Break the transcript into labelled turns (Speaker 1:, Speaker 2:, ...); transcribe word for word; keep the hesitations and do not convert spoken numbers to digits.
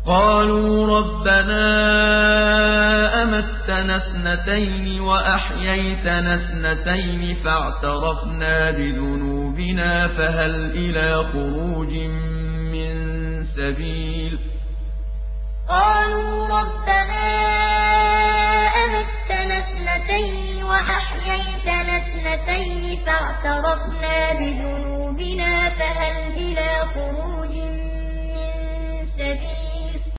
Speaker 1: قالوا ربنا أمتنا اثنتين وأحييتنا اثنتين فاعترفنا بذنوبنا فهل إلى خروج من سبيل
Speaker 2: قالوا ربنا أمتنا اثنتين وأحييتنا اثنتين فاعترفنا بذنوبنا فهل إلى خروج من سبيل